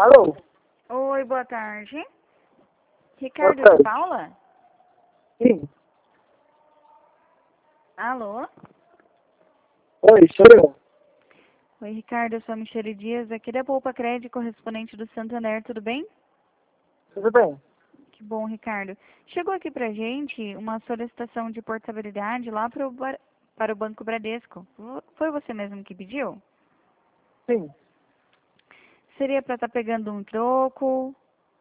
Alô? Oi, boa tarde. Ricardo Boa tarde. de Paula? Sim. Alô? Oi, sou eu. Oi, Ricardo, eu sou a Michele Dias, aqui da Poupa Crédito, correspondente do Santander, tudo bem? Tudo bem? Que bom, Ricardo. Chegou aqui pra gente uma solicitação de portabilidade lá para o Banco Bradesco. Foi você mesmo que pediu? Sim. Seria para estar pegando um troco?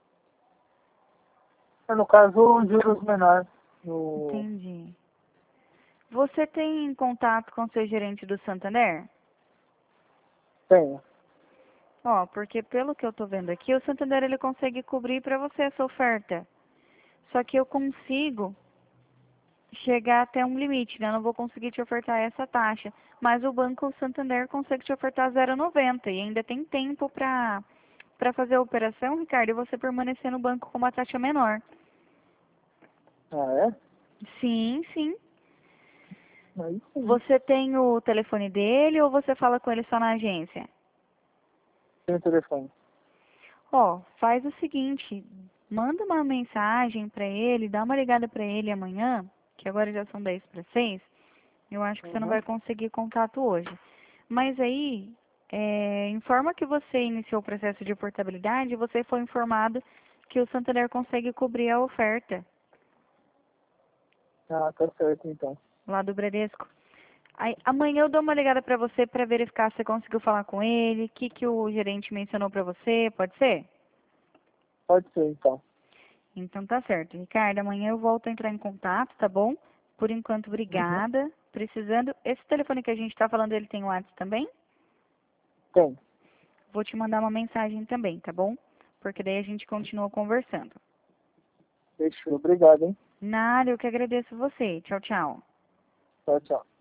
No caso, juros menores. No... Entendi. Você tem contato com o seu gerente do Santander? Tenho. Ó, porque pelo que eu tô vendo aqui, o Santander ele consegue cobrir para você essa oferta. Só que eu consigo chegar até um limite, né? Eu não vou conseguir te ofertar essa taxa. Mas o Banco Santander consegue te ofertar 0,90 e ainda tem tempo para fazer a operação, Ricardo, e você permanecer no banco com uma taxa menor. Ah, é? Sim, sim. Aí sim. Você tem o telefone dele ou você fala com ele só na agência? Tenho telefone. Ó, faz o seguinte, manda uma mensagem para ele, dá uma ligada para ele amanhã, que agora já são 10 para 6. Eu acho que você não Uhum. vai conseguir contato hoje. Mas aí, informa que você iniciou o processo de portabilidade e você foi informado que o Santander consegue cobrir a oferta Ah, tá certo então. lá do Bradesco. Aí, amanhã eu dou uma ligada para você para verificar se você conseguiu falar com ele, o que o gerente mencionou para você, pode ser? Pode ser então. Então tá certo. Ricardo, amanhã eu volto a entrar em contato, tá bom? Por enquanto, Uhum. obrigada. Precisando. Esse telefone que a gente tá falando, ele tem WhatsApp também? Tem. Vou te mandar uma mensagem também, tá bom? Porque daí a gente continua conversando. Fechou. Obrigado, hein? Nada, eu que agradeço você. Tchau, tchau. Tchau, tchau.